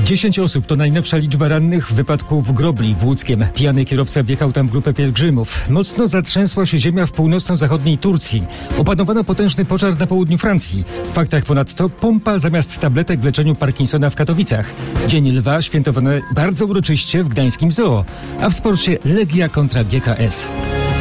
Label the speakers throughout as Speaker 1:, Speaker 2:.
Speaker 1: 10 osób to najnowsza liczba rannych w wypadku w Grobli w Łódzkiem. Pijany kierowca wjechał tam w grupę pielgrzymów. Mocno zatrzęsła się ziemia w północno-zachodniej Turcji. Opanowano potężny pożar na południu Francji. W faktach ponadto pompa zamiast tabletek w leczeniu Parkinsona w Katowicach. Dzień Lwa świętowano bardzo uroczyście w gdańskim zoo. A w sporcie Legia kontra GKS.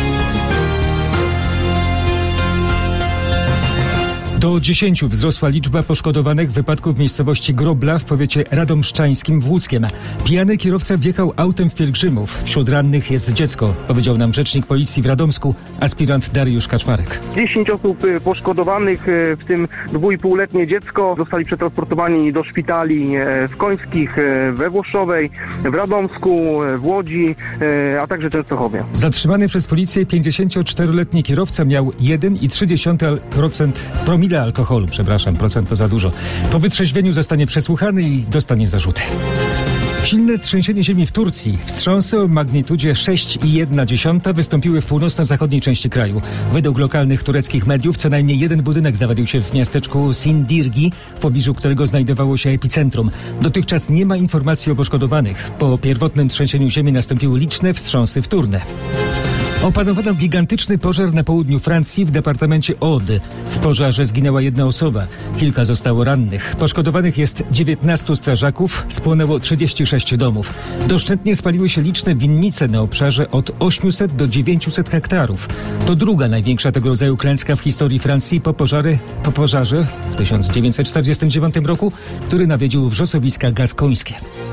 Speaker 1: Do 10 wzrosła liczba poszkodowanych w wypadku w miejscowości Grobla w powiecie radomszczańskim w Łódzkiem. Pijany kierowca wjechał autem w pielgrzymów. Wśród rannych jest dziecko, powiedział nam rzecznik policji w Radomsku, aspirant Dariusz Kaczmarek.
Speaker 2: 10 osób poszkodowanych, w tym 2,5-letnie dziecko, zostali przetransportowani do szpitali w Końskich, we Włoszowej, w Radomsku, w Łodzi, a także Częstochowie.
Speaker 1: Zatrzymany przez policję 54-letni kierowca miał 1,3% promila alkoholu, procent to za dużo. Po wytrzeźwieniu zostanie przesłuchany i dostanie zarzuty. Silne trzęsienie ziemi w Turcji. Wstrząsy o magnitudzie 6,1 wystąpiły w północno-zachodniej części kraju. Według lokalnych tureckich mediów co najmniej jeden budynek zawiódł się w miasteczku Sindirgi, w pobliżu którego znajdowało się epicentrum. Dotychczas nie ma informacji o poszkodowanych. Po pierwotnym trzęsieniu ziemi nastąpiły liczne wstrząsy wtórne. Opanowano gigantyczny pożar na południu Francji w departamencie Aude. W pożarze zginęła jedna osoba. Kilka zostało rannych. Poszkodowanych jest 19 strażaków. Spłonęło 36 domów. Doszczętnie spaliły się liczne winnice na obszarze od 800 do 900 hektarów. To druga największa tego rodzaju klęska w historii Francji po pożarze w 1949 roku, który nawiedził wrzosowiska gaskońskie.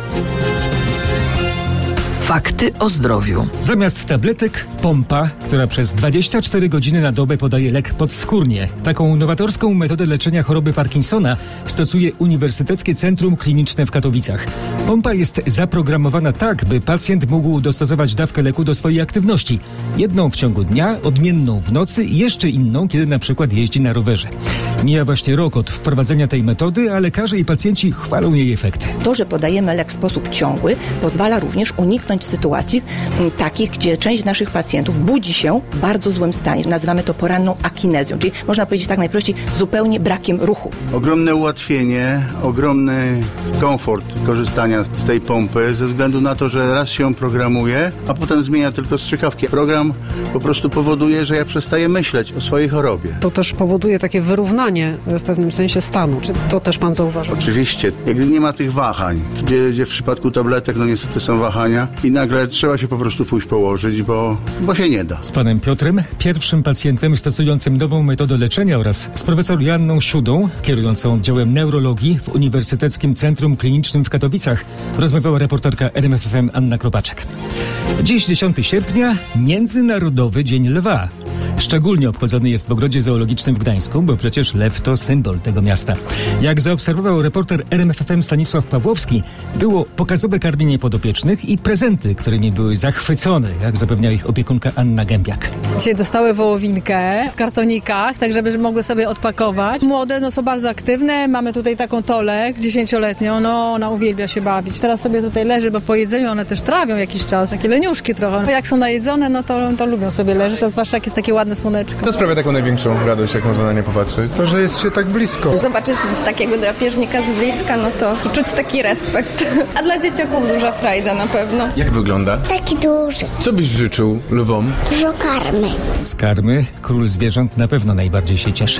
Speaker 3: Fakty o zdrowiu.
Speaker 1: Zamiast tabletek pompa, która przez 24 godziny na dobę podaje lek podskórnie. Taką nowatorską metodę leczenia choroby Parkinsona stosuje Uniwersyteckie Centrum Kliniczne w Katowicach. Pompa jest zaprogramowana tak, by pacjent mógł dostosować dawkę leku do swojej aktywności. Jedną w ciągu dnia, odmienną w nocy i jeszcze inną, kiedy na przykład jeździ na rowerze. Mija właśnie rok od wprowadzenia tej metody, a lekarze i pacjenci chwalą jej efekty.
Speaker 4: To, że podajemy lek w sposób ciągły, pozwala również uniknąć sytuacji takich, gdzie część naszych pacjentów budzi się w bardzo złym stanie. Nazywamy to poranną akinezją, czyli można powiedzieć tak najprościej, zupełnie brakiem ruchu.
Speaker 5: Ogromne ułatwienie, ogromny komfort korzystania z tej pompy ze względu na to, że raz się ją programuje, a potem zmienia tylko strzykawki. Program po prostu powoduje, że ja przestaję myśleć o swojej chorobie.
Speaker 6: To też powoduje takie wyrównanie w pewnym sensie stanu. Czy to też pan zauważył?
Speaker 5: Oczywiście. Jak nie ma tych wahań, gdzie w przypadku tabletek, no niestety są wahania i nagle trzeba się po prostu pójść położyć, bo się nie da.
Speaker 1: Z panem Piotrem, pierwszym pacjentem stosującym nową metodę leczenia oraz z profesor Joanną Siudą, kierującą oddziałem neurologii w Uniwersyteckim Centrum Klinicznym w Katowicach, rozmawiała reporterka RMF FM Anna Kropaczek. Dziś 10 sierpnia, Międzynarodowy Dzień Lwa. Szczególnie obchodzony jest w Ogrodzie Zoologicznym w Gdańsku, bo przecież lew to symbol tego miasta. Jak zaobserwował reporter RMF FM Stanisław Pawłowski, było pokazowe karmienie podopiecznych i prezenty, którymi były zachwycone, jak zapewnia ich opiekunka Anna Gębiak.
Speaker 7: Dzisiaj dostały wołowinkę w kartonikach, tak żeby mogły sobie odpakować. Młode są bardzo aktywne. Mamy tutaj taką Tolę 10-letnią, ona uwielbia się bawić. Teraz sobie tutaj leży, bo po jedzeniu one też trawią jakiś czas, takie leniuszki trochę. Jak są najedzone, to lubią sobie leżeć, a zwłaszcza jak jest takie ładne słoneczko.
Speaker 8: To sprawia taką największą radość, jak można na nie popatrzeć. To, że jest się tak blisko.
Speaker 9: Zobaczyć takiego drapieżnika z bliska, to czuć taki respekt. A dla dzieciaków duża frajda na pewno.
Speaker 8: Jak wygląda?
Speaker 10: Taki duży.
Speaker 8: Co byś życzył lwom?
Speaker 10: Dużo karmy.
Speaker 1: Z karmy król zwierząt na pewno najbardziej się cieszy.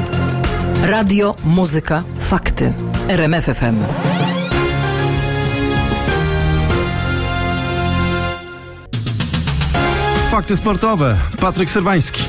Speaker 3: Radio, muzyka, fakty. RMF FM.
Speaker 11: Fakty sportowe. Patryk Serwański.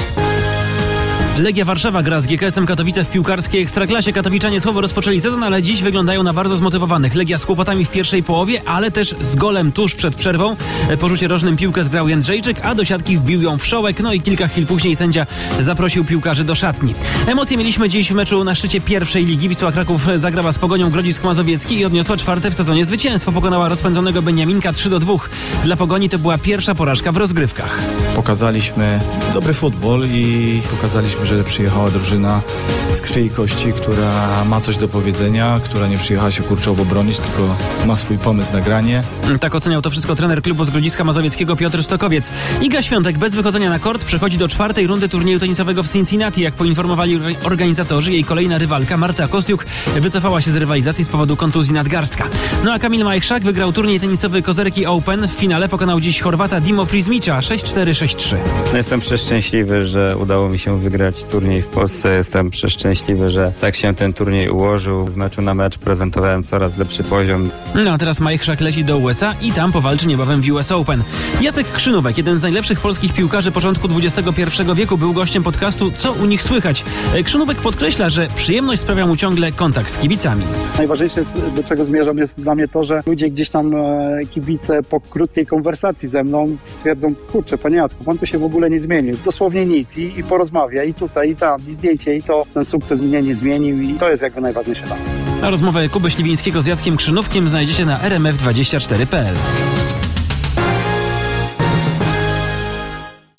Speaker 12: Legia Warszawa gra z GKS-em Katowice w piłkarskiej Ekstraklasie. Katowiczanie słabo rozpoczęli sezon, ale dziś wyglądają na bardzo zmotywowanych. Legia z kłopotami w pierwszej połowie, ale też z golem tuż przed przerwą. Po rzucie rożnym piłkę zgrał Jędrzejczyk, a do siatki wbił ją Wszołek. I kilka chwil później sędzia zaprosił piłkarzy do szatni. Emocje mieliśmy dziś w meczu na szczycie pierwszej ligi. Wisła Kraków zagrała z Pogonią Grodzisk Mazowiecki i odniosła 4. w sezonie zwycięstwo. Pokonała rozpędzonego Beniaminka 3-2. Dla Pogoni to była pierwsza porażka w rozgrywkach.
Speaker 13: Pokazaliśmy dobry futbol i pokazaliśmy
Speaker 10: że przyjechała drużyna z krwi i kości, która ma coś do powiedzenia, która nie przyjechała się kurczowo bronić, tylko ma swój pomysł na granie.
Speaker 12: Tak oceniał to wszystko trener klubu z Grodziska Mazowieckiego Piotr Stokowiec. Iga Świątek bez wychodzenia na kort przechodzi do 4. rundy turnieju tenisowego w Cincinnati. Jak poinformowali organizatorzy, jej kolejna rywalka Marta Kostiuk wycofała się z rywalizacji z powodu kontuzji nadgarstka. No a Kamil Majchrzak wygrał turniej tenisowy Kozerki Open. W finale pokonał dziś Chorwata Dimo Prizmicza 6-4, 6-3.
Speaker 13: Jestem przeszczęśliwy, że udało mi się wygrać turniej w Polsce. Jestem przeszczęśliwy, że tak się ten turniej ułożył. Z meczu na mecz prezentowałem coraz lepszy poziom.
Speaker 12: No a teraz Majchrzak leci do USA i tam powalczy niebawem w US Open. Jacek Krzynówek, jeden z najlepszych polskich piłkarzy początku XXI wieku, był gościem podcastu Co u nich słychać. Krzynówek podkreśla, że przyjemność sprawia mu ciągle kontakt z kibicami.
Speaker 14: Najważniejsze, do czego zmierzam, jest dla mnie to, że ludzie gdzieś tam, kibice po krótkiej konwersacji ze mną stwierdzą, kurczę, panie Jacku, pan tu się w ogóle nie zmienił. Dosłownie nic i porozmawia i tutaj, i tam, i zdjęcie, i to ten sukces mnie nie zmienił i to jest jakby najważniejsze dla mnie.
Speaker 12: A rozmowę Kuby Śliwińskiego z Jackiem Krzynówkiem znajdziecie na rmf24.pl.